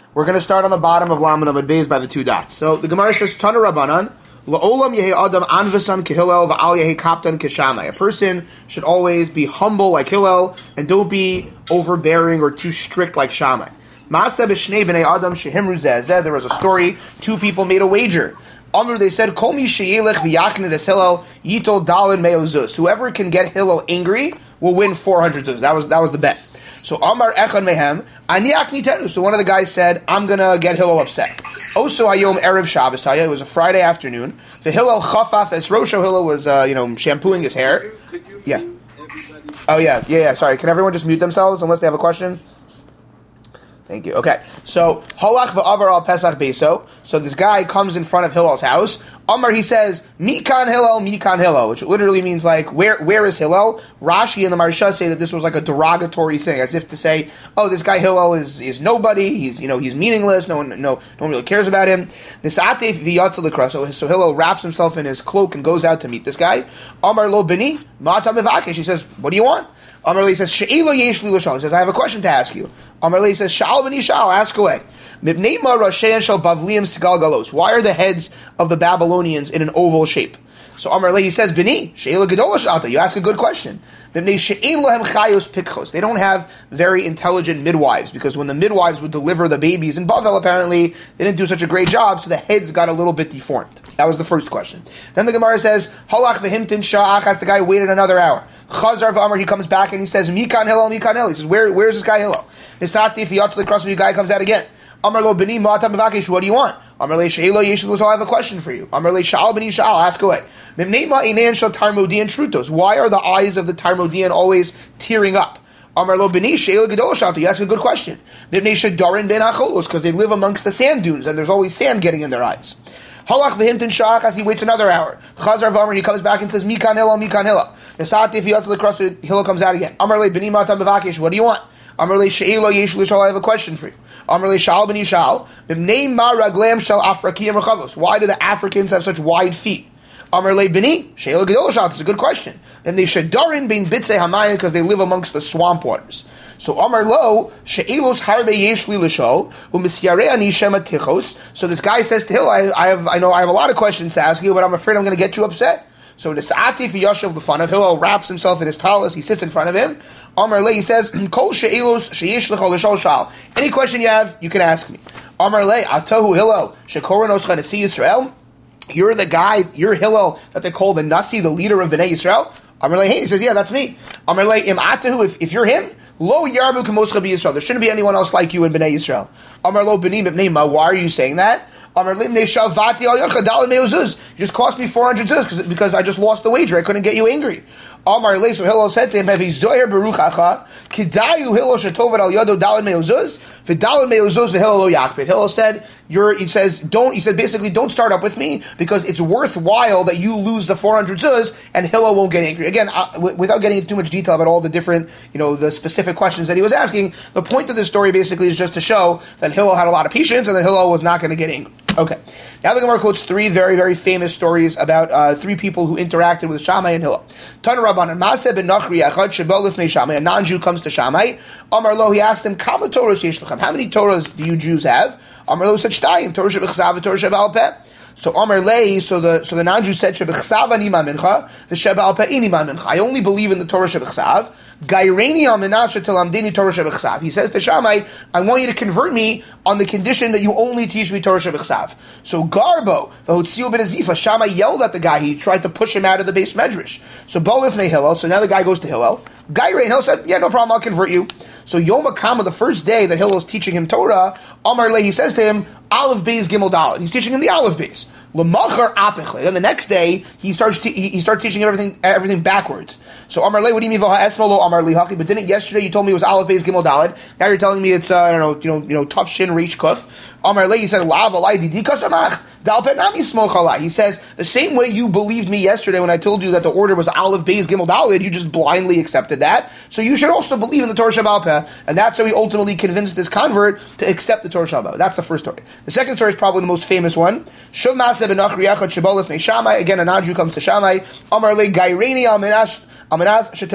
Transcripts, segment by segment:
We're going to start on the bottom of Lamed Amud Beis by the two dots. So the Gemara says, Tana Rabbanan, La'olam yehi adam anvasan kehillel va'al yehi kaptan keshamai. A person should always be humble like Hillel and don't be overbearing or too strict like Shammai. Ma'aseh b'shnei b'nei adam shehimru zeh. There was a story, two people made a wager. Amr, they said, Kol mi sheyelech v'yakned es Hillel yitol dalin meo zuz. Whoever can get Hillel angry will win 400 zuz. That was the bet. So Amar Echad Mehem, Ani Aknitenu. So one of the guys said, I'm gonna get Hillel upset. Also Hayom Erev Shabbos. It was a Friday afternoon. The Hillel Chafaf es Rosho. Hillel was shampooing his hair. Could you yeah. Oh yeah. Sorry. Can everyone just mute themselves unless they have a question? Thank you. Okay. So Halach v'avar al Pesach Beso. So this guy comes in front of Hillel's house. Amar, he says, Mikan Hillel, which literally means like, where is Hillel? Rashi and the Maharsha say that this was like a derogatory thing, as if to say, oh, this guy Hillel is nobody, he's meaningless, no one really cares about him. So Hillel wraps himself in his cloak and goes out to meet this guy. Amar lo bini, ma'ata mevakesh. He says, what do you want? Amar le says, She'ilo yesh li l'shal. He says, I have a question to ask you. Amar le says, Sha'al b'ni sha'al, ask away. Why are the heads of the Babylonians in an oval shape? So Amar le, he says, B'ni, She'ilo gedola sha'alta. You ask a good question. They don't have very intelligent midwives, because when the midwives would deliver the babies in Bavel, apparently they didn't do such a great job, so the heads got a little bit deformed. That was the first question. Then the Gemara says, Halach v'himtin sha'achas, the guy waited another hour. Chazar v'amar, he comes back and he says, Mikan Hillel. He says, where's this guy Hillel? Nisati fiyatli cross, the guy comes out again. Amar lo b'ni ma'ata mevakesh, what do you want? Amar le she'elo yeshu, so I have a question for you. Amar le sha'al b'ni sha'al, ask away. Mimnei ma'inei shel tarmodian trutos. Why are the eyes of the tarmodian always tearing up? Amar lo b'ni she'elo gedol sha'alta. You ask a good question. Mimnei she'darin ben hacholos, because they live amongst the sand dunes and there's always sand getting in their eyes. Halach v'himtin sha'achas, he waits another hour. Chazar v'amar, he comes back and says, Mikan Hillel. Nesati fiyatli l'kros, Hillel comes out again. Amar le b'ni ma'ata mevakesh, what do you want? Amar le she'elo yeshu l'shal, I have a question for you. Amar le sha'al b'ni sha'al, b'nei ma raglam shel Afrakiyim rechavos. Why do the Africans have such wide feet? Amar le b'ni she'elo gedol sha'al. It's a good question. And they shedarin bein bitzei hamayim, because they live amongst the swamp waters. So Amar lo she'elos harbe yeshli l'shol u'misyarei ani shema tichos. So this guy says to Hillel, I have a lot of questions to ask you, but I'm afraid I'm going to get you upset. So Nisa'ati v'yashav l'fanav, Hillel wraps himself in his talis, he sits in front of him. Amar le, he says, Kol she'elos she'yesh l'chol l'shol shal. Any question you have, you can ask me. Amar le, Atahu Hillel, she'koran oscha Nasi Yisrael. You're the guy, you're Hillel that they call the Nasi, the leader of Bnei Yisrael. Amar le, hey, he says, yeah, that's me. Amar le, im Atahu, if you're him, lo yarbu k'moscha b'Yisrael. There shouldn't be anyone else like you in Bnei Yisrael. Amar lo b'ni mibnei ma. Why are you saying that? You just cost me 400 zuz because I just lost the wager. I couldn't get you angry. Amar le, so Hillel said to him, "Have zoyer beruchacha kidayu Hillel shetovat al yado dalad meuzuz v'dalad meuzuz v'Hillel lo yakbid." Hillel said, he said basically don't start up with me because it's worthwhile that you lose the 400 zuz and Hillel won't get angry. Again, without getting into too much detail about all the different, the specific questions that he was asking, the point of this story basically is just to show that Hillel had a lot of patience and that Hillel was not going to get angry. Okay. Now the Gemara quotes three very, very famous stories about three people who interacted with Shammai and Hillel. Tana Rabbanan, Maaseh ben Nachri echad shebo lifnei Shammai. A non-Jew comes to Shammai. Amar lo, he asked him, Kama Torahs yesh lechem? How many Torahs do you Jews have? Amar lo said, Shtayim, Torah shebechsav and Torah sheba'al peh. So Amar le, so the non-Jew said, Shebechsav ani ma mincha, v'sheba'al peh ini ma mincha. I only believe in the Torah shebechsav. Gaireini al-menashe telamdini Torah shebechsav. He says to Shammai, I want you to convert me on the condition that you only teach me Torah shebechsav. So Garbo, v'hotziu ben Azifa, Shammai yelled at the guy. He tried to push him out of the base medrash. So Bo lifnei Hillel, so now the guy goes to Hillel. Gairein, Hillel said, yeah, no problem, I'll convert you. So Yom HaKama, the first day that Hillel is teaching him Torah, Amar le, he says to him, Aleph Beis Gimel Dalet. He's teaching him the Aleph Beis. L'machar apichle. Then the next day, he starts teaching everything backwards. So Amar le, what do you mean? V'ha esmolo Amar li haki. But didn't yesterday you told me it was Aleph Beis Gimel Dalet? Now you're telling me it's Tav Shin Reach Kuf. Amar le, he said, La v'lai didi kasamach. He says, the same way you believed me yesterday when I told you that the order was Aleph, Beis, Gimel, Daled, you just blindly accepted that. So you should also believe in the Torah Sheba'al Peh. And that's how he ultimately convinced this convert to accept the Torah Sheba'al Peh. That's the first story. The second story is probably the most famous one. Again, a non-Jew comes to Shammai. Amar le Gaireini Amenash. Right? Teach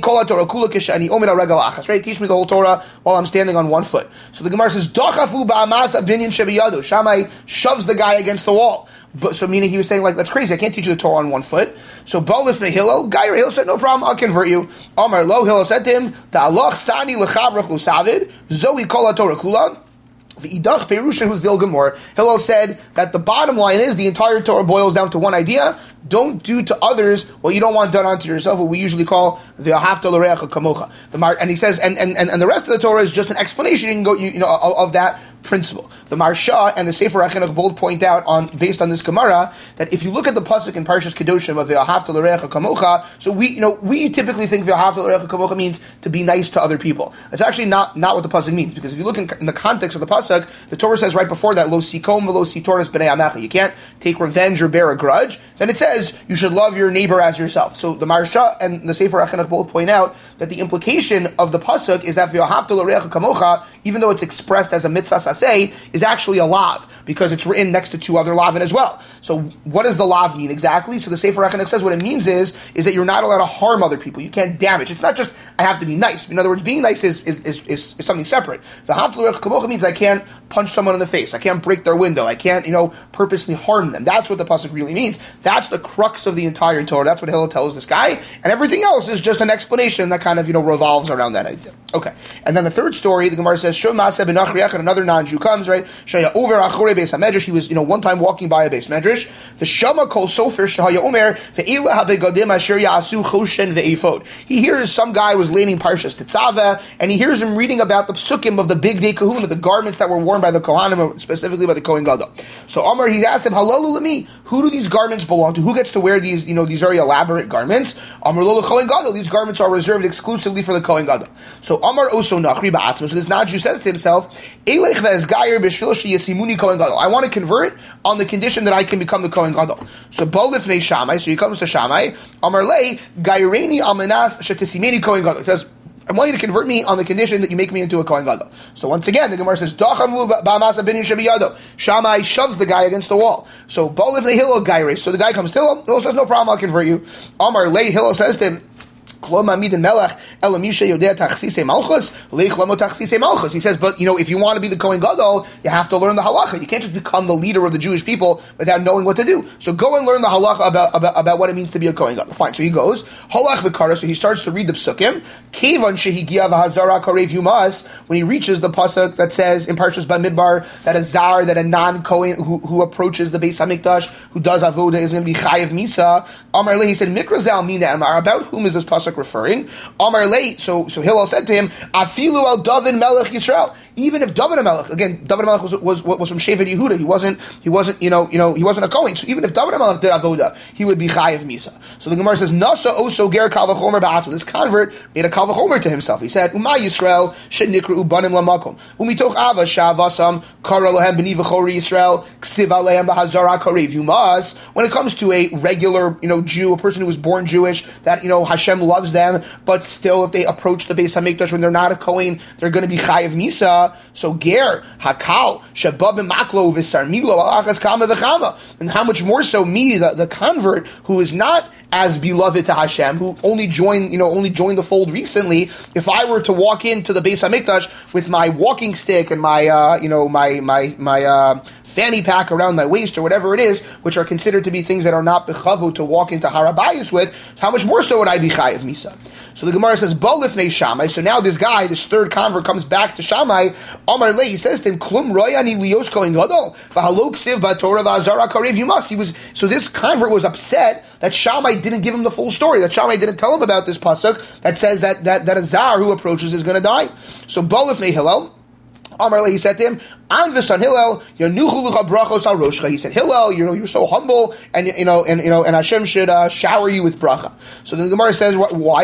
me the whole Torah while I'm standing on one foot. So the Gemara says, Dachafu ba'amasa binyan shebiyado. Shammai shoves the guy against the wall. But, so meaning he was saying, like, that's crazy, I can't teach you the Torah on one foot. So Balif Hillel, Hillel said, no problem, I'll convert you. Amar lo, Hillel said to him, Ta'alach sani lechavrach usavid, zoe kol Torah kula. V'idach perusha hu zil gemor. Hillel said that the bottom line is the entire Torah boils down to one idea: don't do to others what you don't want done unto yourself. What we usually call the ahavta l'reacha kamocha. And he says, and the rest of the Torah is just an explanation. You can go, of that principle. The Marsha and the Sefer HaChinuch both point out, based on this Gemara, that if you look at the pasuk in Parshas Kedoshim of V'ahavta l'reacha kamocha, so we typically think V'ahavta l'reacha kamocha means to be nice to other people. It's actually not what the pasuk means, because if you look in the context of the pasuk, the Torah says right before that, Lo sikom v'lo sitoras b'nei amecha. You can't take revenge or bear a grudge. Then it says you should love your neighbor as yourself. So the Marsha and the Sefer HaChinuch both point out that the implication of the pasuk is that V'ahavta l'reacha kamocha, even though it's expressed as a mitzvah saseh, is actually a lav, because it's written next to two other lavin as well. So what does the lav mean exactly? So the Sefer HaChinuch says what it means is that you're not allowed to harm other people. You can't damage. It's not just I have to be nice. In other words, being nice is something separate. The V'ahavta l'reacha kamocha means I can't punch someone in the face. I can't break their window. I can't, purposely harm them. That's what the pasuk really means. That's the crux of the entire Torah. That's what Hillel tells this guy. And everything else is just an explanation that kind of, revolves around that idea. Okay. And then the third story, the Gemara says, Shom Maaseh ben Achriach, and another non-Jew comes, right? Shaya over Achore Beis HaMedrash. He was, one time walking by a Beis Medrash. V'shama kol sofer shahaya omer ve'ila habegadim asher ya'asu choshen ve'efod. He hears some guy was leaning Parshas Tetzaveh, and he hears him reading about the psukim of the big day kahuna, the garments that were worn by the Kohanim, specifically by the Kohen Gadol. So Amar, he asked him, Halalu lemi, who do these garments belong to? Who gets to wear these, these very elaborate garments? Amar lo Kohen Gadol. These garments are reserved exclusively for the Kohen Gadol. So Amar oso nachri ba'atzma. So this non-Jew says to himself, Eilech ve'ezgayer b'shvil sheyesimuni Kohen Gadol. I want to convert on the condition that I can become the Kohen Gadol. So Bo lifnei Shammai. So he comes to Shammai. Amar lei gayreni almanas shetesimeni Kohen Gadol. It says, I want you to convert me on the condition that you make me into a Kohen Gadol. So once again, the Gemara says, Shammai shoves the guy against the wall. So Bolif the Hillel guy. So the guy comes to Hillel. Hillel says, no problem, I'll convert you. Amar lei, Hillel says to him, he says, but if you want to be the Kohen Gadol, you have to learn the halacha. You can't just become the leader of the Jewish people without knowing what to do. So go and learn the halacha about what it means to be a Kohen Gadol. Fine. So he goes, halach v'kara. So he starts to read the psukim. Kevan shehigia v'hazara karev yumas. When he reaches the pasuk that says in Parshas Bamidbar that a zar, that a non-Kohen who approaches the Beis Hamikdash, who does avoda, is going to be chayiv misa. Amar le, he said, mikra zal mina amar. About whom is this pasuk referring? Amar lei. So Hillel said to him, Afilu al David Melech Yisrael. Even if David Melech, again, David Melech was from Shevet Yehuda. He wasn't he wasn't a Kohen. So even if David Melech did avoda, he would be chayiv misa. So the Gemara says, Nasa oso ger kal v'chomer ba'atzma. This convert made a kal v'chomer to himself. He said, Uma Yisrael shenikru banim lamakom. Umitoch ava shavasam kara lohem b'ni v'chori Yisrael ksiv alehem b'hazara karev yumas. When it comes to a regular Jew, a person who was born Jewish, that Hashem loves them, but still, if they approach the Beis Hamikdash when they're not a Kohen, they're going to be chayiv misa. So ger hakal shabab maklo v'sarmilo alachas kama v'chama. And how much more so me, the convert, who is not as beloved to Hashem, who only joined the fold recently. If I were to walk into the Beis Hamikdash with my walking stick and my fanny pack around my waist or whatever it is, which are considered to be things that are not bechavu to walk into Har HaBayis with, how much more so would I be chayiv misa? So the Gemara says, Bo lifnei Shammai. So now this guy, this third convert, comes back to Shammai. Amar lei, he says to him, Klum royani lios Kohen Gadol v'halok siv b'torah v'azara karev yumas. So this convert was upset that Shammai didn't give him the full story, that Shammai didn't tell him about this pasuk that says that a zar who approaches is going to die. So Bo lifnei Hillel. Amar he said to him, An v'san Hillel, yanuchu lucha brachos al roshcha. He said, Hillel, you're so humble, and Hashem should shower you with bracha. So then the Gemara says, why?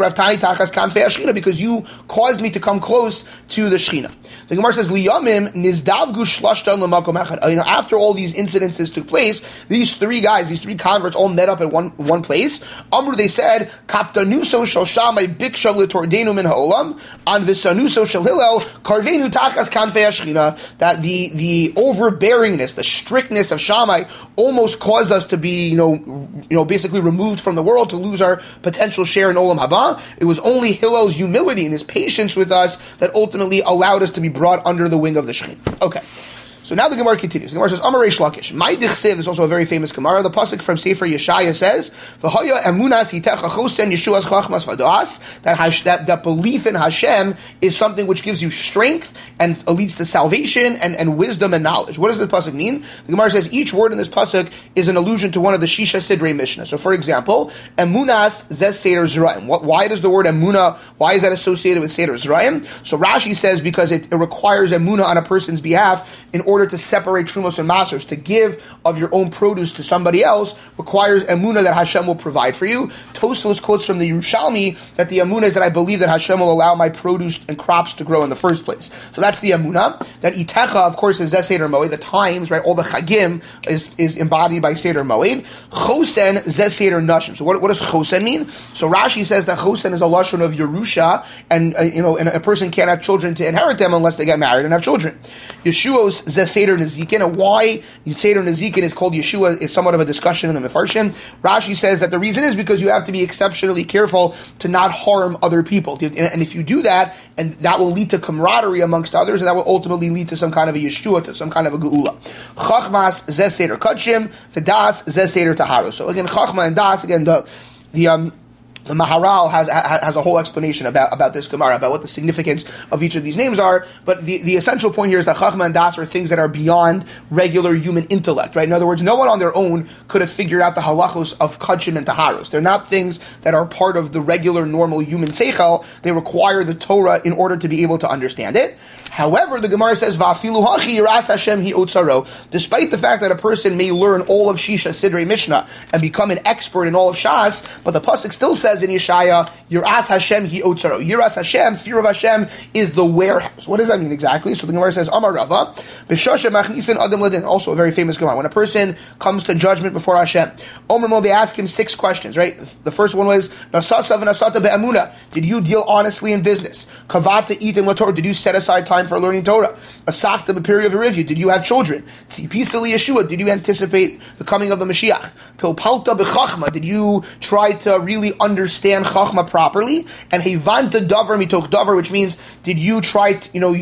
Because you caused me to come close to the Shechina. The Gemara says, Liyamim nizdavgu shlashtan l'makom echad. After all these incidences took place, these three converts all met up at one place. Amru, they said, Kaptanuso shel Shammai biksha l'tordenu min ha'olam, an v'sanuso shel Hillel karvenu tachas kanfei Shechina. That the overbearingness, the strictness of Shammai almost caused us to be, basically removed from the world, to lose our potential share in Olam Haba. It was only Hillel's humility and his patience with us that ultimately allowed us to be brought under the wing of the Shekhinah. Okay. So now the Gemara continues. The Gemara says, Amar Reish Lakish. My Dichsev, this is also a very famous Gemara. The pasuk from Sefer Yeshaya says, V'haya emunas yitecha chosen Yeshua's chachmas v'das. That belief in Hashem is something which gives you strength and leads to salvation and wisdom and knowledge. What does this pasuk mean? The Gemara says each word in this pasuk is an allusion to one of the Shisha Sidrei Mishnah. So for example, emunas zes Seder Zerayim. Why does the word emuna, why is that associated with Seder Zerayim? So Rashi says because it requires emuna on a person's behalf in order to separate trumos and masers. To give of your own produce to somebody else requires emuna that Hashem will provide for you. Tosfos quotes from the Yerushalmi that the emuna is that I believe that Hashem will allow my produce and crops to grow in the first place. So that's the emuna. That itecha, of course, is Zeh Seder Moed. The times, right, all the chagim is embodied by Seder Moed. Chosen, Zeh Seder Nashim. So what does chosen mean? So Rashi says that chosen is a lashon of Yerusha, and a person can't have children to inherit them unless they get married and have children. Yeshua's Zeh Seder Nezikin, and why Seder Nezikin is called Yeshua is somewhat of a discussion in the Mefarshim. Rashi says that the reason is because you have to be exceptionally careful to not harm other people, and if you do that, and that will lead to camaraderie amongst others, and that will ultimately lead to some kind of a Yeshua, to some kind of a Geula. Chachmas Zeh Seder Kachim, V'das Zeh Seder Taharos. So again, Chachma and Das, again, the Maharal has a whole explanation about this Gemara, about what the significance of each of these names are, but the essential point here is that Chachma and Das are things that are beyond regular human intellect, right? In other words, no one on their own could have figured out the halachos of Kachim and Taharos. They're not things that are part of the regular, normal human seichel. They require the Torah in order to be able to understand it. However, the Gemara says, Va'afilu hachi yiras Hashem hi otzaro. Despite the fact that a person may learn all of Shisha Sidrei Mishnah and become an expert in all of Shas, but the pasuk still says in Yeshaya, Yiras Hashem hi otzaro. Yiras Hashem, fear of Hashem, is the warehouse. What does that mean exactly? So the Gemara says, Amar Rava, B'shasha machnisin adam ladin. Also a very famous Gemara. When a person comes to judgment before Hashem, Omer Mo, they ask him 6 questions, right? The first one was, Nasasav nasata be'amuna. Did you deal honestly in business? Kavata itim lator. Did you set aside time for learning Torah? Asakta b'peri of a review. Did you have children? Tzipista liyeshua. Did you anticipate the coming of the Mashiach? Pilpalta b'chachma. Did you try to really understand chachma properly? And hevanta davar mitoch davar, which means did you try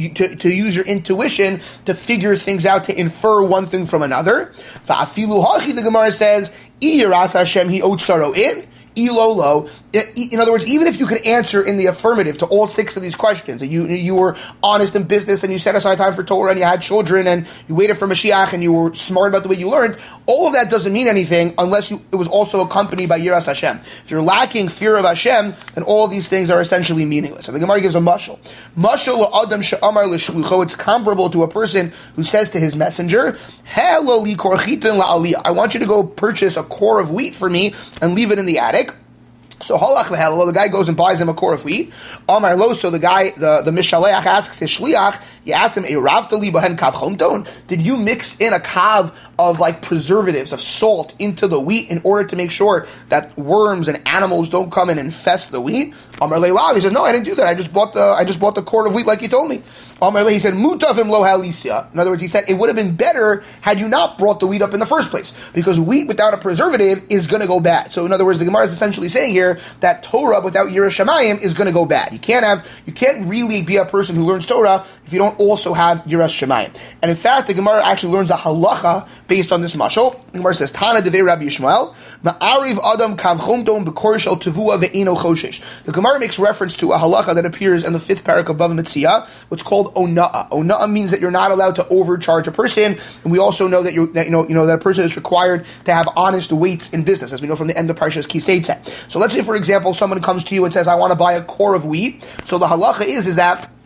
to use your intuition to figure things out, to infer one thing from another? Va'afilu hachi, the Gemara says, Iyiras Hashem hi otsaro in. Ilolo. In other words, even if you could answer in the affirmative to all 6 of these questions, and you were honest in business, and you set aside time for Torah, and you had children, and you waited for Mashiach, and you were smart about the way you learned, all of that doesn't mean anything unless it was also accompanied by Yiras Hashem. If you're lacking fear of Hashem, then all of these things are essentially meaningless. And the Gemara gives a mashal. Mashal l'adam she'amar l'shlucho. It's comparable to a person who says to his messenger, Helo li korchitin la'aliyah. I want you to go purchase a core of wheat for me and leave it in the attic. So halach v'hello, the guy goes and buys him a core of wheat. Amar lo, so the guy, the mishaleach asks his shliach, he asks him, Eravta li bahen kav chomton? Did you mix in a kav of like preservatives, of salt, into the wheat in order to make sure that worms and animals don't come and infest the wheat? Amar leilav, he says, no, I didn't do that. I just bought the core of wheat like you told me. Amar le, he said, mutavim lo halisia. In other words, he said, it would have been better had you not brought the wheat up in the first place, because wheat without a preservative is going to go bad. So in other words, the Gemara is essentially saying here that Torah without Yiras Shamayim is going to go bad. You can't really be a person who learns Torah if you don't also have Yiras Shamayim. And in fact, the Gemara actually learns a halacha based on this mashal. The Gemara says, Tana devei Rabbi Yishmael, Ma'ariv Adam kav chomton b'kor shel tevua ve'eno choshesh. The Gemara makes reference to a halacha that appears in the 5th parak of Bava Metzia, what's called ona'a. Ona'a means that you're not allowed to overcharge a person, and we also know that that a person is required to have honest weights in business, as we know from the end of Parshas Ki Seitzah. So let's say, for example, someone comes to you and says, I want to buy a core of wheat. So the halacha is that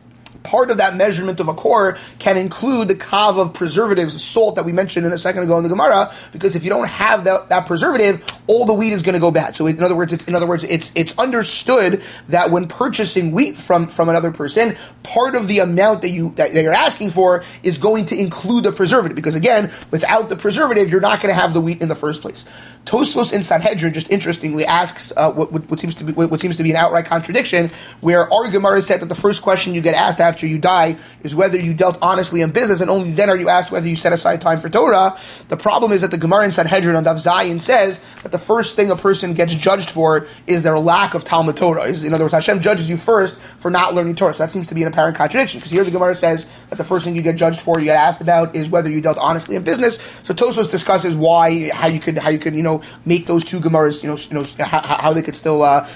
part of that measurement of a core can include the kav of preservatives, salt that we mentioned in a second ago in the Gemara, because if you don't have that preservative, all the wheat is going to go bad. So in other words, it's understood that when purchasing wheat from another person, part of the amount that you're asking for is going to include the preservative, because again, without the preservative, you're not going to have the wheat in the first place. Tosfos in Sanhedrin just interestingly asks what seems to be an outright contradiction, where our Gemara said that the first question you get asked after you die is whether you dealt honestly in business, and only then are you asked whether you set aside time for Torah. The problem is that the Gemara in Sanhedrin on Daf Zayin says that the first thing a person gets judged for is their lack of Talmud Torah. In other words, Hashem judges you first for not learning Torah. So that seems to be an apparent contradiction, because here the Gemara says that the first thing you get judged for, you get asked about, is whether you dealt honestly in business. So Tosfos discusses how you could make those two Gemaras how they could still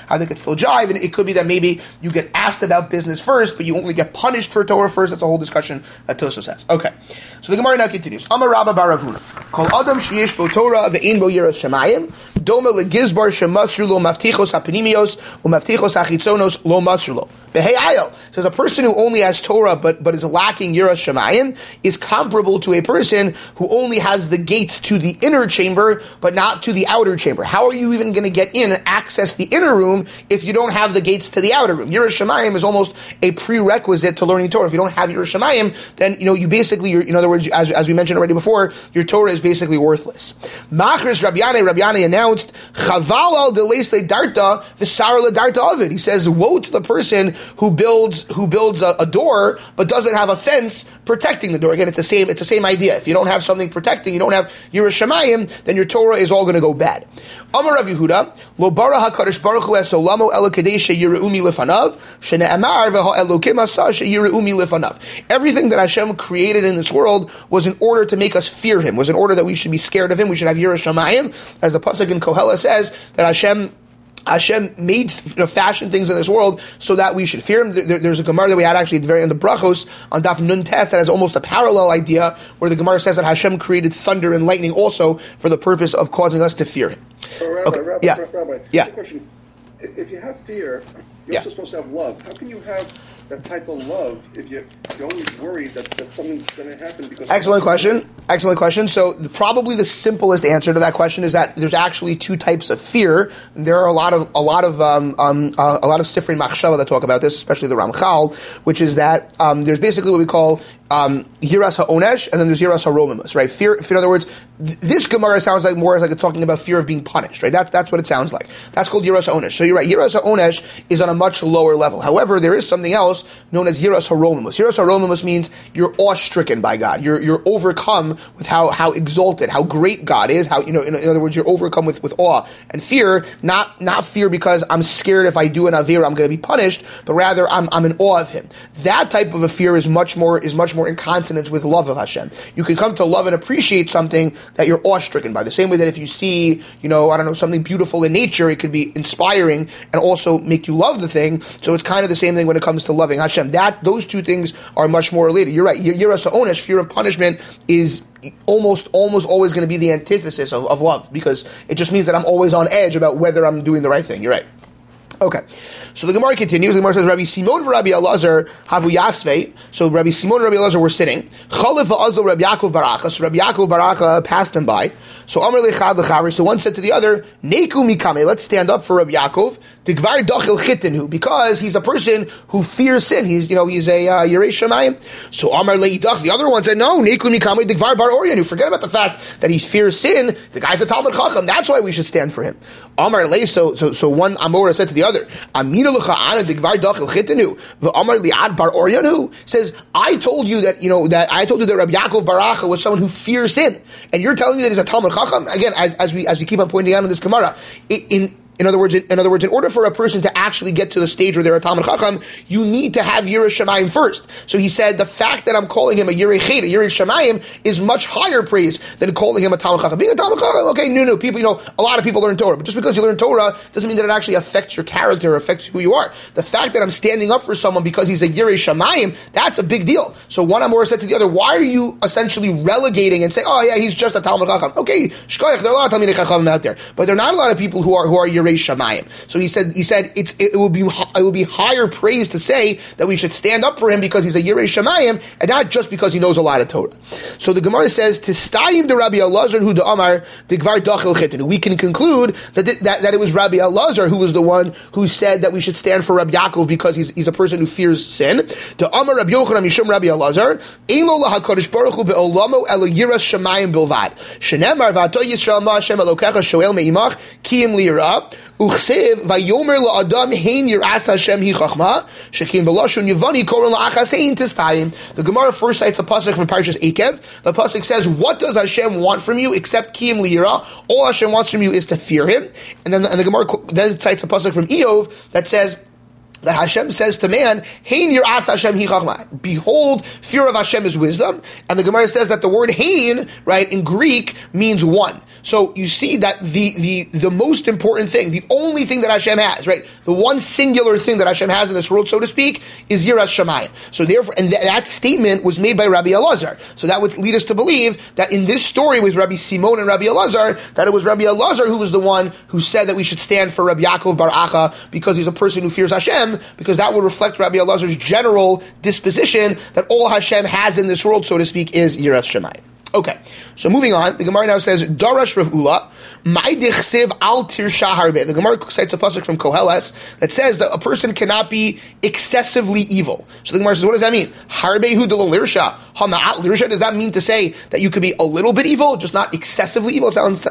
jive, and it could be that maybe you get asked about business first, but you only get punished for Torah first. That's a whole discussion that Tosfos has. Okay, so the Gemara now continues. Amar Rabba bar Ravuna, Kol Adam sheyesh bo Torah ve'ein bo yiras shamayim, doma legizbar shemasru lo maftichos hapnimios u'maftichos hachitzonos lo masru lo. Ayel says a person who only has Torah but is lacking Yiras Shamayim is comparable to a person who only has the gates to the inner chamber but not to the outer chamber. How are you even going to get in and access the inner room if you don't have the gates to the outer room? Yiras Shamayim is almost a prerequisite to learning Torah. If you don't have Yiras Shamayim, then you basically, in other words, as we mentioned already before, your Torah is basically worthless. Machris Rabbi Yanai announced Chaval al deleisle darta v'sar le darta avid. He says, woe to the person who builds a door but doesn't have a fence protecting the door. Again, it's the same idea. If you don't have something protecting, you don't have Yiras Shamayim, then your Torah is all going to go bad. Amar Rav Yehuda, lo bara HaKadosh Baruch Hu es olamo ela kedei sheyire'umi lefanav, shene'amar v'ha Elokim asa sheyire'umi lefanav. Everything that Hashem created in this world was in order to make us fear Him, was in order that we should be scared of Him, we should have Yiras Shamayim, as the pasuk in Koheles says, that Hashem made, fashioned things in this world so that we should fear Him. There's a Gemara that we had actually at the very end of Brachos on Daf Nun Tes that has almost a parallel idea where the Gemara says that Hashem created thunder and lightning also for the purpose of causing us to fear Him. Rabbi, yeah. Question. If you have fear, you're also supposed to have love. How can you have that type of love if you're always worried that something's going to happen? Because Excellent question. So probably the simplest answer to that question is that there's actually two types of fear. There are a lot of Sifrei Machshava that talk about this, especially the Ramchal, which is that there's basically what we call Yiras HaOnesh, and then there's Yiras HaRomimus, right? Fear, in other words, this Gemara sounds like more like it's talking about fear of being punished, right? That's what it sounds like. That's called Yiras HaOnesh. So you're right, Yiras HaOnesh is on a much lower level. However, there is something else known as Yiras HaRomimus. Yiras HaRomimus means you're awe-stricken by God. You're overcome with how exalted, how great God is, how, in other words, you're overcome with awe. And fear, not fear because I'm scared if I do an Avera I'm going to be punished, but rather I'm in awe of Him. That type of a fear is much more in consonance with love of Hashem. You can come to love and appreciate something that you're awestricken by. The same way that if you see, something beautiful in nature, it could be inspiring and also make you love the thing. So it's kind of the same thing when it comes to loving Hashem. Those two things are much more related. You're right. Yiras HaOnesh, fear of punishment, is almost always going to be the antithesis of love, because it just means that I'm always on edge about whether I'm doing the right thing. You're right. Okay, so the Gemara continues. The Gemara says, Rabbi Simon and Rabbi Elazar havu yasvei. So Rabbi Simon and Rabbi Elazar were sitting. Chalif va'azol Rabbi Yaakov Baracha. So Rabbi Yaakov Baracha passed them by. So Amar lechad lechaver. So one said to the other, Neku mikame. Let's stand up for Rabbi Yaakov. Tigvar dachil chitenu, because he's a person who fears sin. He's a Yirei Shamayim. So Amar leidach. The other one said, no, Neku mikame Tigvar bar Oryanu. Forget about the fact that he fears sin. The guy's a Talmud Chacham. That's why we should stand for him. Amar le. So one Amora said to the other, Amina l'cha'ana digvar dachil chitenu v'amar li'ad bar Oryanu, says, I told you that Rabbi Yaakov Baracha was someone who fears sin, and you're telling me that he's a Talmud Chacham. Again, as we keep on pointing out in this Gemara, in other words, in order for a person to actually get to the stage where they're a Talmud Chacham, you need to have Yiras Shamayim first. So he said, the fact that I'm calling him a Yirei Chet, a Yirei Shamayim, is much higher praise than calling him a Talmud Chacham. Being a Talmud Chacham, okay, no, people, a lot of people learn Torah, but just because you learn Torah doesn't mean that it actually affects your character or affects who you are. The fact that I'm standing up for someone because he's a Yirei Shamayim, that's a big deal. So one Amor said to the other, why are you essentially relegating and saying, oh yeah, he's just a Talmud Chacham? Okay, shkoyach, there are a lot of Talmidei Chachamim out there, but there are not a lot of people who are Yirei Yirei Shamayim. So he said it will be higher praise to say that we should stand up for him because he's a Yirei Shamayim and not just because he knows a lot of Torah. So the Gemara says, Tistayim de Rabbi Elazar hu de Amar de Gvar Dachil Chitenu. We can conclude that it was Rabbi Elazar who was the one who said that we should stand for Rabbi Yaakov because he's a person who fears sin. De Amar Rabbi Yochanan Mishum Rabbi Elazar Eilo LaHaKadosh Baruch Hu be'olamo elo yiras shamayim bilvad. Shenemar v'ato Yisrael ma Hashem Elokecha shoel me'imach kiyim lira uchsev vayomer la'adam hein yiras Hashem hi chachma shekim b'lashon yivani koron la'achas hein tistayim. The Gemara first cites a pasuk from Parshas Ekev. The pasuk says, "What does Hashem want from you except kiyim lira?" All Hashem wants from you is to fear Him. And then the Gemara then cites a pasuk from Eov that says that Hashem says to man, Hein yiras Hashem hi chachma. Behold, fear of Hashem is wisdom. And the Gemara says that the word Hein, right, in Greek means one. So you see that the most important thing, the only thing that Hashem has, right, the one singular thing that Hashem has in this world, so to speak, is Yiras Shamayim. So therefore, and that statement was made by Rabbi Elazar. So that would lead us to believe that in this story with Rabbi Simon and Rabbi Elazar, that it was Rabbi Elazar who was the one who said that we should stand for Rabbi Yaakov Bar Acha because he's a person who fears Hashem, because that would reflect Rabbi Elazar's general disposition that all Hashem has in this world, so to speak, is Yiras Shamayim. Okay, so moving on, the Gemara now says, Darash Rav Ula, Ma'idich al tirsha harbe. The Gemara cites a pasuk from Koheles that says that a person cannot be excessively evil. So the Gemara says, what does that mean? Harbe hu de lo lirsha, ha-ma'at lirsha. Does that mean to say that you could be a little bit evil, just not excessively evil? It sounds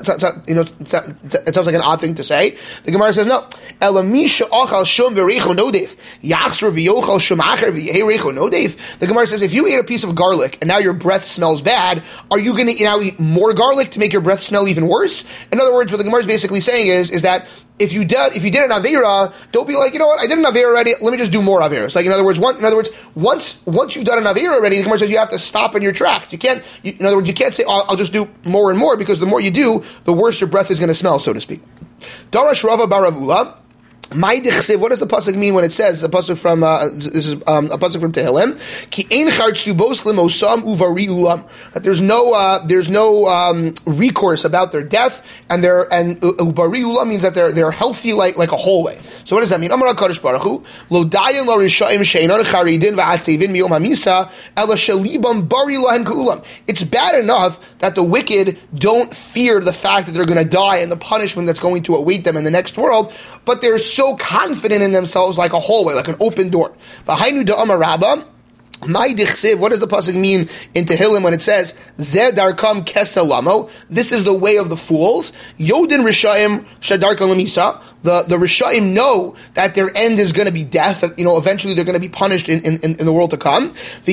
like an odd thing to say. The Gemara says, no. Elamisha achal shum v'reicho nodev, yachsur v'yochal shum acher v'yehei reicho nodev. The Gemara says, if you ate a piece of garlic and now your breath smells bad, are you going to now eat more garlic to make your breath smell even worse? In other words, what the Gemara is basically saying is that if you did an Aveira, don't be like, you know what, I did an Aveira already, let me just do more Aveiras. Like, in other words, once you've done an Aveira already, the Gemara says you have to stop in your tracks. You can't say, I'll just do more and more, because the more you do, the worse your breath is going to smell, so to speak. Darash Rava bar Rav Ula. What does the pasuk mean when it says a pasuk from this is a pasuk from Tehillim? Ki ein chartzubos limosam uvari ulam. That there's no recourse about their death, and ubari ulam means that they're healthy like a hallway. So what does that mean? Amar HaKadosh Baruch Hu lo dayan lo rishaim sheinon charidin va'atzevin miyom hamisa ela shelibam bari lahen keulam. It's bad enough that the wicked don't fear the fact that they're going to die and the punishment that's going to await them in the next world, but they're so confident in themselves like a hallway, like an open door. V'hainu da'amar Rabba. What does the pasuk mean in Tehillim when it says Zeh darkam keselamo? This is the way of the fools. Yodin rishaim shadarkam lemisa. The Rishaim know that their end is going to be death. That, eventually they're going to be punished in the world to come.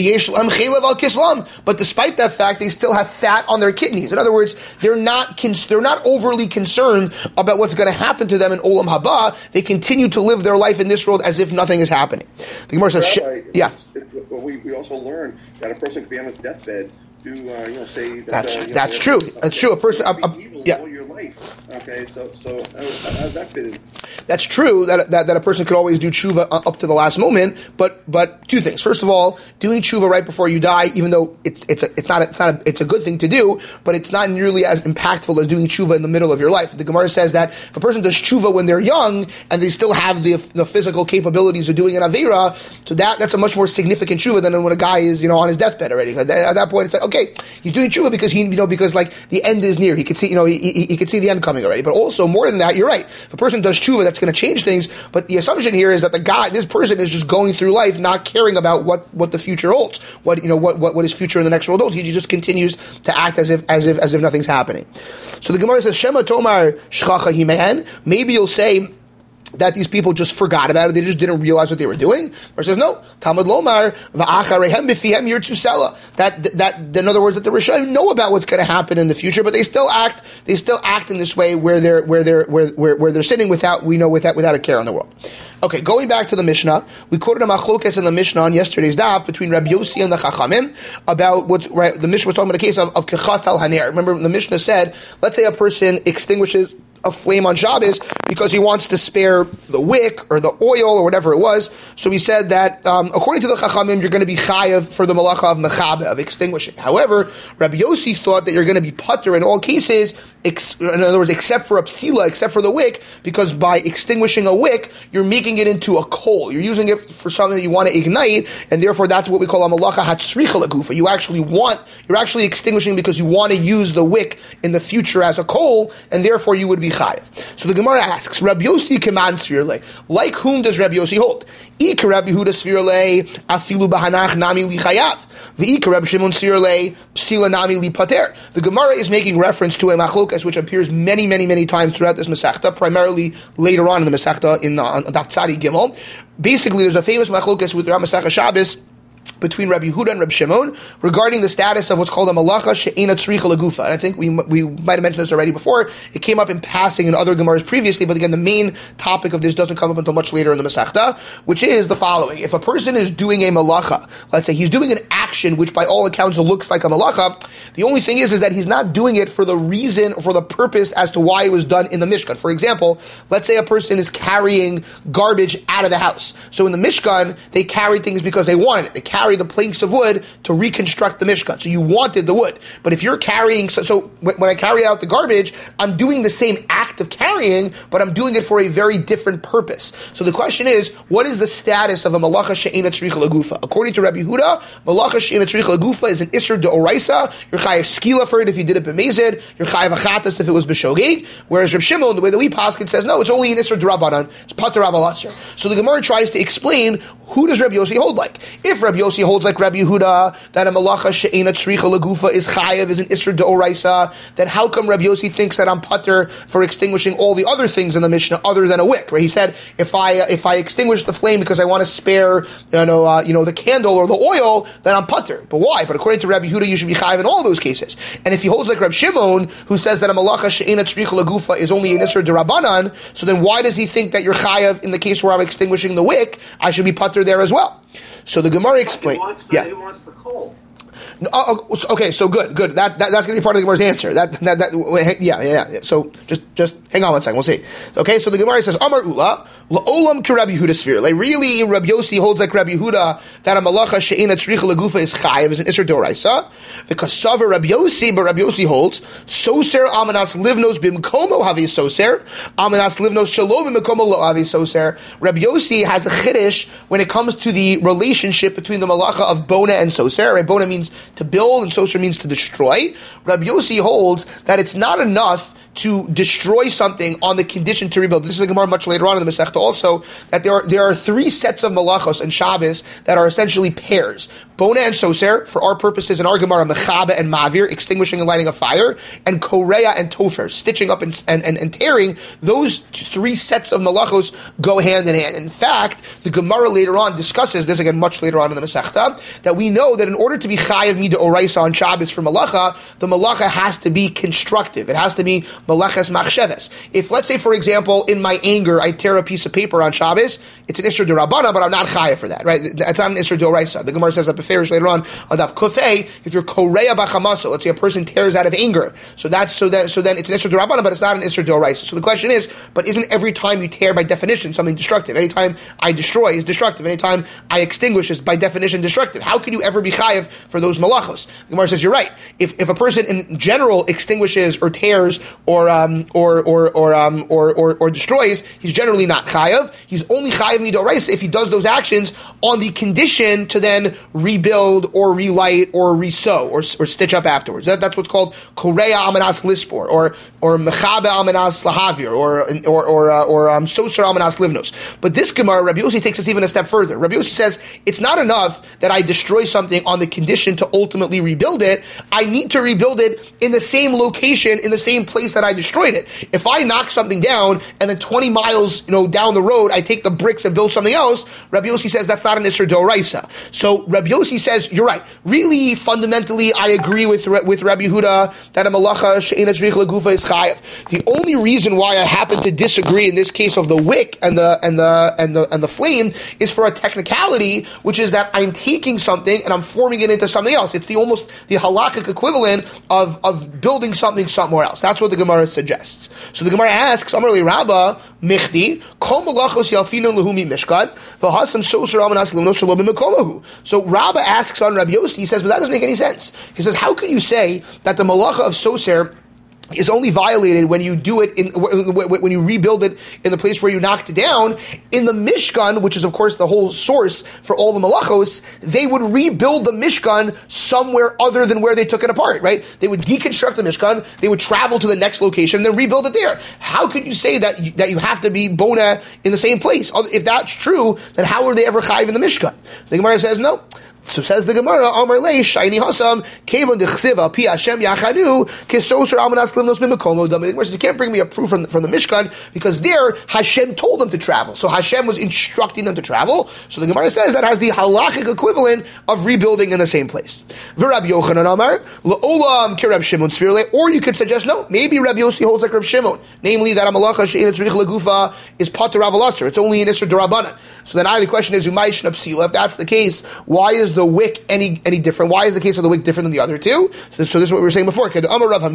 But despite that fact, they still have fat on their kidneys. In other words, they're not overly concerned about what's going to happen to them in Olam Haba. They continue to live their life in this world as if nothing is happening. The Gemara says, we also learn that a person could be on his deathbed to say that that's true. That's true. A person, all your life. Okay, so how does that fit in? That's true that a person could always do tshuva up to the last moment. But two things. First of all, doing tshuva right before you die, even though it's a good thing to do, but it's not nearly as impactful as doing tshuva in the middle of your life. The Gemara says that if a person does tshuva when they're young and they still have the physical capabilities of doing an avera, so that's a much more significant tshuva than when a guy is on his deathbed already. At that point, it's like, okay, he's doing tshuva because because like the end is near. He could see he could see the end coming already. But also more than that, you're right. If a person does tshuva, that's going to change things. But the assumption here is that this person is just going through life, not caring about what the future holds, what his future in the next world holds. He just continues to act as if nothing's happening. So the Gemara says, Shema Tomar Shchacha Himehan. Maybe you'll say that these people just forgot about it. They just didn't realize what they were doing. Or says, no, Talmud Lomar, va'acharehem bifihem yirtzusela. That, in other words, that the Rishonim know about what's going to happen in the future, but they still act in this way where they're sitting without a care in the world. Okay, going back to the Mishnah, we quoted a machlokes in the Mishnah on yesterday's daf between Rabbi Yossi and the Chachamim about what's right. The Mishnah was talking about a case of kechas al haner. Remember, the Mishnah said, let's say a person extinguishes a flame on Shabbos because he wants to spare the wick or the oil or whatever it was. So we said that according to the Chachamim, you're going to be chayav for the malacha of mechabe, of extinguishing. However, Rabbi Yossi thought that you're going to be patur in all cases, in other words, except for a psila, except for the wick, because by extinguishing a wick, you're making it into a coal. You're using it for something that you want to ignite, and therefore that's what we call a malacha hatzricha lagufa. You're actually extinguishing because you want to use the wick in the future as a coal, and therefore you would be chayav. So the Gemara asks, Rabbi Yossi keman svirle. Like whom does Rabbi Yossi hold? Ika Rabbi Huda svirle afilu bahanach nami li chayav. V'ika Rabbi Shimon svirle psila nami li pater. The Gemara is making reference to a machlokas which appears many, many, many times throughout this Masechta, primarily later on in the Masechta in Daf Tzadi Gimel. Basically, there's a famous machlokas with Masechta Shabbos between Rabbi Yehuda and Rabbi Shimon regarding the status of what's called a malacha she'ena tzricha lagufa. And I think we might have mentioned this already before. It came up in passing in other Gemaras previously, but again, the main topic of this doesn't come up until much later in the Masechta, which is the following. If a person is doing a malacha, let's say he's doing an action which by all accounts looks like a malacha, the only thing is that he's not doing it for the reason, or for the purpose as to why it was done in the Mishkan. For example, let's say a person is carrying garbage out of the house. So in the Mishkan, they carried things because they wanted it. They carry the planks of wood to reconstruct the Mishkan. So you wanted the wood. But if you're carrying, so when I carry out the garbage, I'm doing the same act of carrying, but I'm doing it for a very different purpose. So the question is, what is the status of a malacha she'ena tzricha lagufa? According to Rabbi Yehuda, malacha she'ena tzricha lagufa is an isser deoraisa. You're chayav skila for it if you did it b'mezid. You're chayav achatas if it was b'shogeg. Whereas Rabbi Shimon, the way that we paskin, says, no, it's only an isser d'Rabbanan. It's pater Rav Alasser. So the Gemara tries to explain, who does Rabbi Yossi hold like? If Rabbi Yossi holds like Rabbi Yehuda, that a malacha she'ena tzricha lagufa is chayav, is an isser deoraisa, then how come Rabbi Yossi thinks that I'm pater for extinguishing all the other things in the Mishnah other than a wick? Right? He said, if I extinguish the flame because I want to spare the candle or the oil, then I'm pater. But why? But according to Rabbi Yehuda, you should be chayav in all those cases. And if he holds like Rabbi Shimon, who says that a malacha she'ena tzricha lagufa is only an isser derabanan, so then why does he think that you're chayav in the case where I'm extinguishing the wick? I should be pater there as well. So the Gemara explained. He wants the coal. Okay, so good. That's going to be part of the Gemara's answer. Yeah. So just hang on one second. We'll see. Okay, so the Gemara says, Amar Ula la'olam ki Rabbi Yehuda sfir. Like really, Rabbi Yossi holds like Rabbi Yehuda that a malacha she'ena tzricha lagufa is chayav, is an isser doraisa. The kasaver Rabbi Yossi, but Rabbi Yossi holds soser amanas livnos bimkomo havi soser amanas livnos shelo bimkomo lo havi soser. Rabbi Yossi has a chiddush when it comes to the relationship between the malacha of bona and soser. Right? Bona means to build, and soser means to destroy. Rabbi Yossi holds that it's not enough to destroy something on the condition to rebuild. This is a Gemara much later on in the Masechta also, that there are three sets of malachos and Shabbos that are essentially pairs. Bona and soser, for our purposes in our Gemara, mechabe and mavir, extinguishing and lighting a fire, and korea and tofer, stitching up and tearing. Those three sets of malachos go hand in hand. In fact, the Gemara later on discusses this again much later on in the Masechta, that we know that in order to be chayav mida oraisa on Shabbos for malacha, the malacha has to be constructive. It has to be malachas machsheves. If, let's say, for example, in my anger, I tear a piece of paper on Shabbos, it's an isser d'Rabbana, but I'm not chayav for that, right? That's not an isser d'oraisa. The Gemara says that beferish later on Daf Kufay, if you're korea b'chamaso, let's say a person tears out of anger, so then it's an isser d'Rabbana, but it's not an isser d'oraisa. So the question is, but isn't every time you tear by definition something destructive? Anytime I destroy is destructive. Anytime I extinguish is by definition destructive. How could you ever be chayav for those malachos? The Gemara says you're right. If a person in general extinguishes or tears or destroys, he's generally not chayav. He's only chayav midoraisa if he does those actions on the condition to then rebuild or relight or resew or stitch up afterwards. That's what's called korea amenas lispor or mechabe amenas lahavir or soser amenas livnos. But this Gemara, Rabbi Yossi takes us even a step further. Rabbi Yossi says it's not enough that I destroy something on the condition to ultimately rebuild it. I need to rebuild it in the same location, in the same place that I destroyed it. If I knock something down and then 20 miles, down the road, I take the bricks and build something else, Rabbi Yossi says that's not an isser d'oraisa. So Rabbi Yossi says you're right. Really, fundamentally, I agree with Rabbi Yehuda that a malacha she'ena tzricha lagufa is chayav. The only reason why I happen to disagree in this case of the wick and the flame is for a technicality, which is that I'm taking something and I'm forming it into something else. It's almost the halakhic equivalent of building something somewhere else. That's what the Gemara Gemara suggests. So the Gemara asks, Amar li Rabba, Michdi, Kol Malachos Yalfinu Lahumi Mishkan, V'hasam Soser Amanas Limno Shalom B'Mekomahu. So Rabba asks on Rabbi Yossi, he says, but that doesn't make any sense. He says, how can you say that the malacha of Soser is only violated when you do it when you rebuild it in the place where you knocked it down? In the Mishkan, which is of course the whole source for all the malachos, they would rebuild the Mishkan somewhere other than where they took it apart, right? They would deconstruct the Mishkan, they would travel to the next location, and then rebuild it there. How could you say that you have to be bona in the same place? If that's true, then how are they ever chayiv in the Mishkan? The Gemara says no. So says the Gemara, Amar Lei, Shaini Hasam, Kevon Dechsiva, Pi Hashem Yachanu, Kesoser Amanas Limnos Mimakomo. The Gemara says, you can't bring me a proof from the Mishkan, because there, Hashem told them to travel. So Hashem was instructing them to travel. So the Gemara says that has the halachic equivalent of rebuilding in the same place. V'Rab Yochanan Amar, L'olam Kirab Shimon Svirle, or you could suggest, no, maybe Rab Yossi holds like Rab Shimon, namely that a malacha she'en etzrich legufa is pater avalasser. It's only an isser d'Rabbanan. So then the question is, Umay Shnab Psila, if that's the case, why is the wick any different? Why is the case of the wick different than the other two? So this is what we were saying before. We're talking about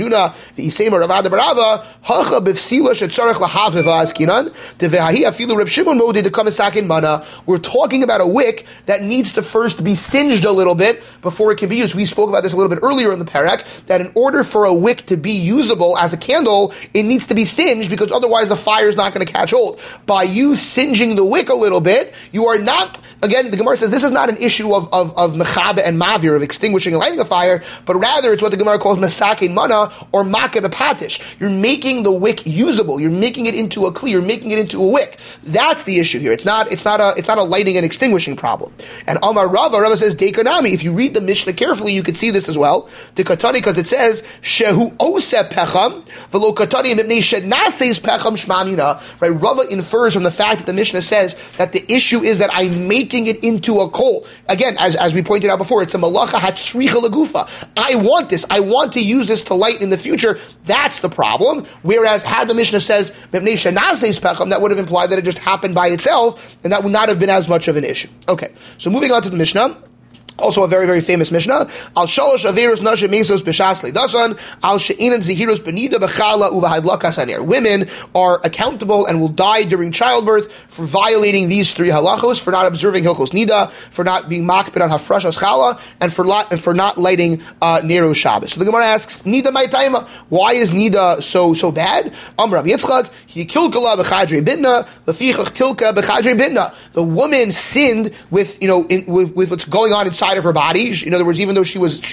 a wick that needs to first be singed a little bit before it can be used. We spoke about this a little bit earlier in the parak, that in order for a wick to be usable as a candle, it needs to be singed, because otherwise the fire is not going to catch hold. By you singeing the wick a little bit, you are not, again, the Gemara says this is not an issue of mechabe and mavir, of extinguishing and lighting a fire, but rather it's what the Gemara calls mesakein mana, or makeh bepatish. You're making the wick usable. You're making it into a kli. You're making it into a wick. That's the issue here. It's not a lighting and extinguishing problem. And Amar Rava says dekanami. If you read the Mishnah carefully, you could see this as well. Dekatani, because it says shehu oseh pecham v'lo katani mipnei shenaseis pecham shmamina. Right? Rava infers from the fact that the Mishnah says that the issue is that I'm making it into a coal. Again, as we pointed out before, it's a malacha hatzricha legufa. I want this. I want to use this to light in the future. That's the problem. Whereas had the Mishnah says mipnei shenaseis pecham, that would have implied that it just happened by itself, and that would not have been as much of an issue. Okay, so moving on to the Mishnah. Also a very, very famous Mishnah. Al shalosh averus nashim mesos b'shas leidasan. Al she'inan zehirus benida b'chala uvahadlakas haner. Women are accountable and will die during childbirth for violating these three halachos, for not observing hilchos nida, for not being makpid on hafrashas chala, and for not lighting nero Shabbos. So the Gemara asks, nida ma'itayma. Why is nida so bad? Amar Rabbi Yitzchak, yikilkala b'chadrei bitna, lefichach tilka b'chadrei bitna. The woman sinned with what's going on inside of her body. In other words, even though she was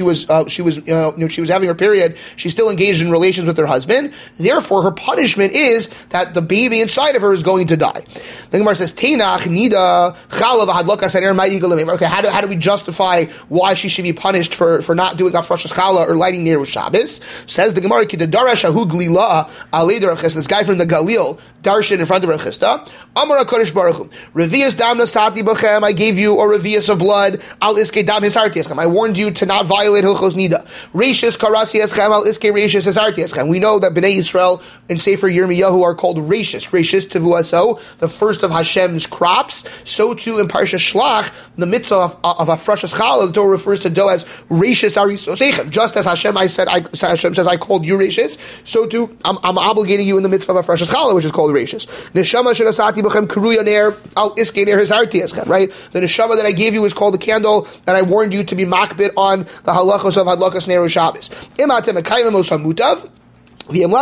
having her period, she's still engaged in relations with her husband. Therefore, her punishment is that the baby inside of her is going to die. The Gemara says, "Teinach nida chala v'hadlakas haner ma'igel." Okay, how do we justify why she should be punished for not doing hafrashas chala or lighting nero Shabbos? Says the Gemara, "Kidadarash ahu glila alei derechista." This guy from the Galil darshan in front of Rechista. Amar HaKadosh Baruch Hu, revius dam nasati b'chem. I gave you a revius of blood. Al iske dam hisarti eschem. I warned you to not violate hilchos nida. Reishis karatzi eschem. Al iske reishis hisarti eschem. We know that Bnei Yisrael in Sefer Yirmiyahu are called reishis. Reishis tevuaso, the first of Hashem's crops. So too in Parsha Shlach, the mitzvah of hafrashas chala, the Torah refers to dough as reishis arisosechem. Just as Hashem says, I called you reishis. So too, I'm obligating you in the mitzvah of hafrashas chala, which is called reishis. Neshama shenasati b'chem kruya ner al iske ner hisarti eschem. Right, the neshama that I gave you is called the candle, and I warned you to be makbid on the halachos of hadlakas nero Shabbos. Imatem ekayim os hamutav. If you're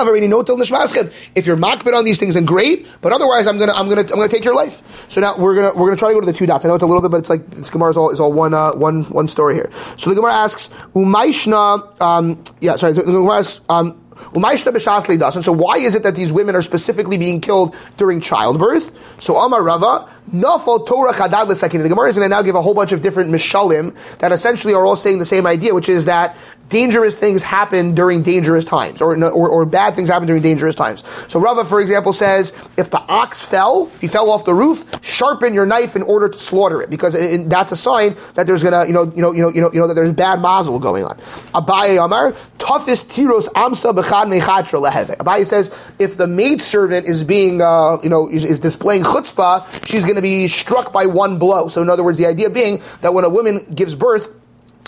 makbid on these things, then great. But otherwise, I'm gonna take your life. So now we're gonna try to go to the two dots. I know it's a little bit, but it's like this Gemara is all one story here. So the Gemara asks, Umayshna. The Gemara asks, and so why is it that these women are specifically being killed during childbirth? So Amar Rava, Nafal Torah Chadad L'Sakin. The Gemara is going to now give a whole bunch of different mishalim that essentially are all saying the same idea, which is that dangerous things happen during dangerous times, or bad things happen during dangerous times. So Rava, for example, says if the ox if he fell off the roof, sharpen your knife in order to slaughter it, because that's a sign that there's gonna, that there's bad mazel going on. Abaye Amar, toughest tiros amsa b'chad nechatra leheve. Abaye says if the maidservant is being, is displaying chutzpah, she's going to be struck by one blow. So in other words, the idea being that when a woman gives birth,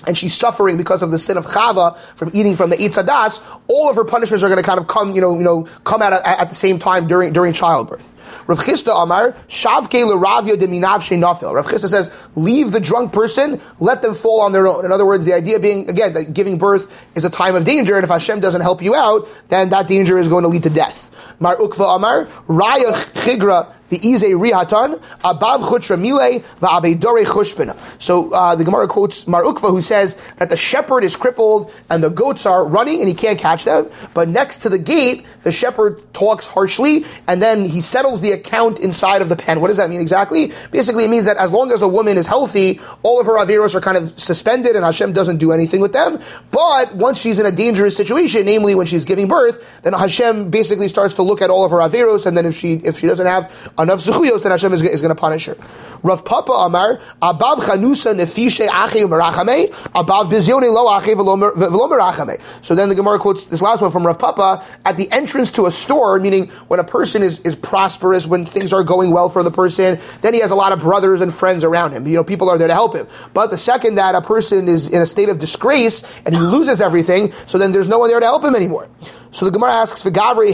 and she's suffering because of the sin of Chava from eating from the Eitz Hadas, all of her punishments are going to kind of come, come out at the same time during childbirth. Rav Chisda Amar, Shavke l'Ravya de minav she'nafil. Rav Chisda says, leave the drunk person, let them fall on their own. In other words, the idea being, again, that giving birth is a time of danger, and if Hashem doesn't help you out, then that danger is going to lead to death. Mar Ukva Amar, Raya Chigra, the Ize Rihatan, Abav Chutra Mile, Va'abedore Chushpina. So the Gemara quotes Mar Ukva, who says that the shepherd is crippled and the goats are running and he can't catch them. But next to the gate, the shepherd talks harshly and then he settles the account inside of the pen. What does that mean exactly? Basically, it means that as long as a woman is healthy, all of her averos are kind of suspended and Hashem doesn't do anything with them. But once she's in a dangerous situation, namely when she's giving birth, then Hashem basically starts to look at all of her averos, and then if she doesn't have enough zechuyos, then Hashem is going to punish her. Rav Papa Amar, Abav Chanusa Nefishe Achei Merachame, Abav Bizyone Lo Achei Velo Merachame. So then the Gemara quotes this last one from Rav Papa, at the entrance to a store, meaning when a person is prosperous, when things are going well for the person, then he has a lot of brothers and friends around him. People are there to help him. But the second that a person is in a state of disgrace and he loses everything, so then there's no one there to help him anymore. So the Gemara asks,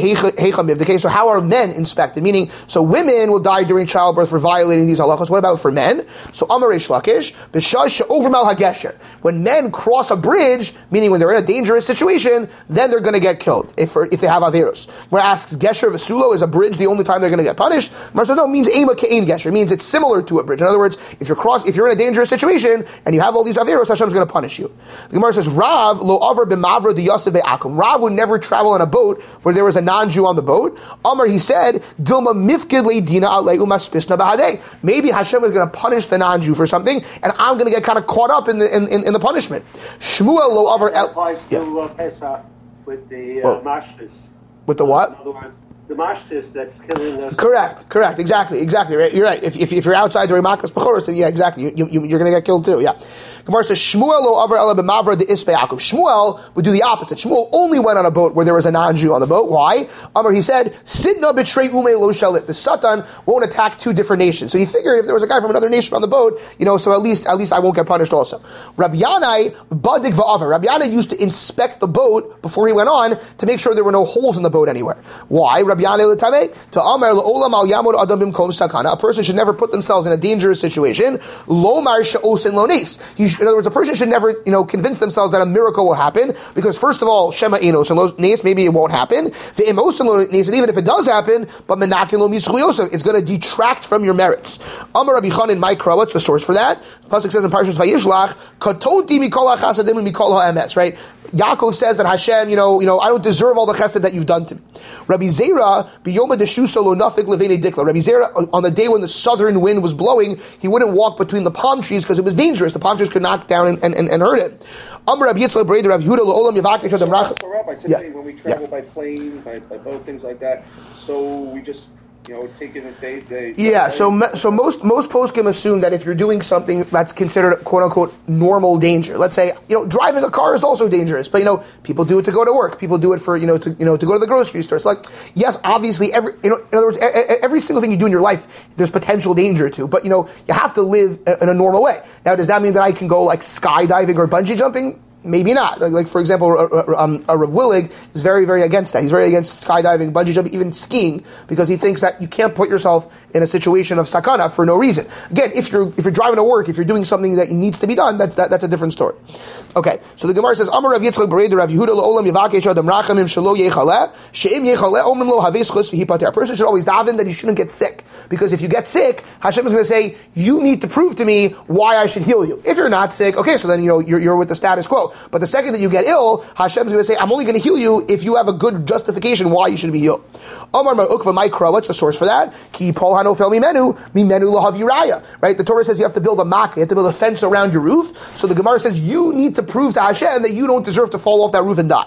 okay, so how are men inspected? Meaning, so women will die during childbirth for violating these halachos. What about for men? So Amar Reish Lakish, B'shah she'over mal hagesher. When men cross a bridge, meaning when they're in a dangerous situation, then they're going to get killed if they have averos. Gemara asks, Gesher v'sulo, is a bridge the only time they're going to get punished? Gemara says, no, it means ema ke'ein gesher. It means it's similar to a bridge. In other words, if you're in a dangerous situation and you have all these averos, Hashem's going to punish you. The Gemara says, Rav lo avar b'mavra diyasav be'akum. Rav would never travel on a boat where there was a non-Jew on the boat. Amar, he said, Dilma mifkid le'dina alei umaspisna b'hadei. Maybe Hashem is going to punish the non-Jew for something, and I'm going to get kind of caught up in the punishment. Shmuel lo avar el. Applies to Pesach with the mashtis. With the what? In other words, the mashtis that's killing us. Correct, exactly, right. You're right. If you're outside during Makas Bechoros, then yeah, exactly, you're going to get killed too. Yeah. Gemara says Shmuel lo avar ela b'mavra de ispe Yaakov. Shmuel would do the opposite. Shmuel only went on a boat where there was a non-Jew on the boat. Why? Amar, he said, Sidna betray ume lo shalit. The Satan won't attack two different nations. So he figured if there was a guy from another nation on the boat, so at least I won't get punished also. Rabbi Yanai badik va'avar. Rabbi Yanai used to inspect the boat before he went on to make sure there were no holes in the boat anywhere. Why? Rabbi Yanai l'tamei to Amar la'olam al yamod adam bimkom sakana. A person should never put themselves in a dangerous situation. Lo mar she'osin lo nes. In other words, a person should never, convince themselves that a miracle will happen, because first of all, Shema Enos and Lo Nes, maybe it won't happen. And even if it does happen, but Menakin Lo Mischuyosav, it's going to detract from your merits. Amar Rabbi Chanan Mikra, what's the source for that? The pasuk says in Parshas Vayishlach, Katonti mikol hachasadim mikol ha'emes, right? Yaakov says that Hashem, I don't deserve all the chesed that you've done to me. Rabbi Zera, biyoma deshusa lo nafik levene dikla. Rabbi Zera, on the day when the southern wind was blowing, he wouldn't walk between the palm trees because it was dangerous. The palm trees could knock down and hurt him. Amar Rabbi Yitzchak Breder Rav Yehuda lo olam yavakesh adam rach. When we travel by plane, by boat, things like that, so we just take it a day. Yeah, so most poskim assume that if you're doing something that's considered quote unquote normal danger, let's say driving a car is also dangerous, but people do it to go to work, people do it for to go to the grocery store. It's like, yes, obviously in other words, every single thing you do in your life there's potential danger to, but you have to live in a normal way. Now, does that mean that I can go like skydiving or bungee jumping? Maybe not. Like for example, Rav Willig is very, very against that. He's very against skydiving, bungee jumping, even skiing, because he thinks that you can't put yourself in a situation of sakana for no reason. Again, if you're driving to work, if you're doing something that needs to be done, that's a different story. Okay, so the Gemara says, Amar Rav Yitzchak Bereder Rav Yehuda Olam Yavakesh Adam Rachamim Shelo Yechaleh Sheim Yechaleh Omrim Lo Haves Chus V'Hipater. A person should always daven that he shouldn't get sick, because if you get sick, Hashem is going to say, you need to prove to me why I should heal you. If you're not sick, okay, so then you're with the status quo. But the second that you get ill, Hashem is going to say, I'm only going to heal you if you have a good justification why you should be healed. Amar Ma'ukva Ma'ikra, what's the source for that? Ki Pol Hanofel Mimenu Lahav Yiraya. Right? The Torah says you have to build a makkah, you have to build a fence around your roof. So the Gemara says you need to prove to Hashem that you don't deserve to fall off that roof and die.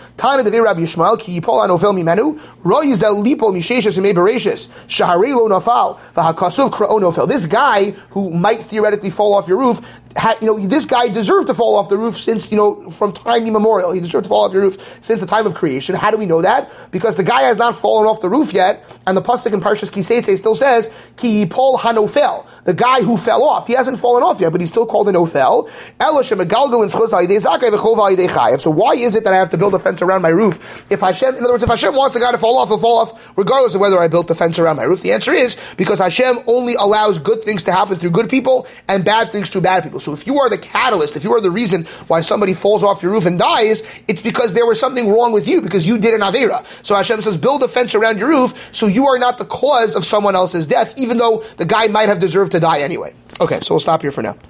Tana de Rabbi Yishmael ki yipol hanofel mimenu ro yizel lipol misheishes umei bereishis shaharei lo nafal v'hakasuv kra'o nofel. This guy who might theoretically fall off your roof, this guy deserved to fall off the roof since, from time immemorial. He deserved to fall off your roof since the time of creation. How do we know that? Because the guy has not fallen off the roof yet, and the pasuk in Parshas Kiseitze still says, Ki yipol hanofel, the guy who fell off. He hasn't fallen off yet, but he's still called an ofel. So why is it that I have to build a fence around my roof? If Hashem wants the guy to fall off, he'll fall off regardless of whether I built the fence around my roof. The answer is because Hashem only allows good things to happen through good people and bad things through bad people. So if you are the catalyst, if you are the reason why somebody falls off your roof and dies, it's because there was something wrong with you, because you did an avera. So Hashem says, build a fence around your roof so you are not the cause of someone else's death, even though the guy might have deserved to die anyway. Okay, so we'll stop here for now.